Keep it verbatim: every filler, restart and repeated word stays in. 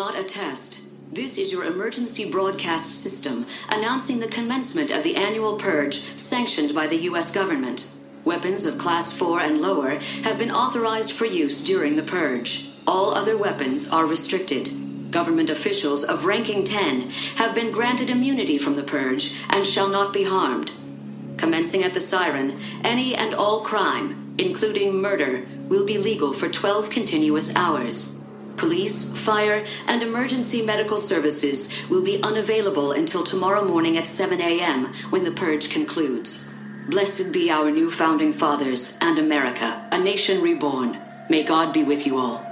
not a test. This is your emergency broadcast system announcing the commencement of the annual purge sanctioned by the U S government. Weapons of Class four and lower have been authorized for use during the purge. All other weapons are restricted. Government officials of ranking ten have been granted immunity from the purge and shall not be harmed. Commencing at the siren, any and all crime, including murder, will be legal for twelve continuous hours. Police, fire, and emergency medical services will be unavailable until tomorrow morning at seven a.m. when the purge concludes. Blessed be our new founding fathers and America, a nation reborn. May God be with you all.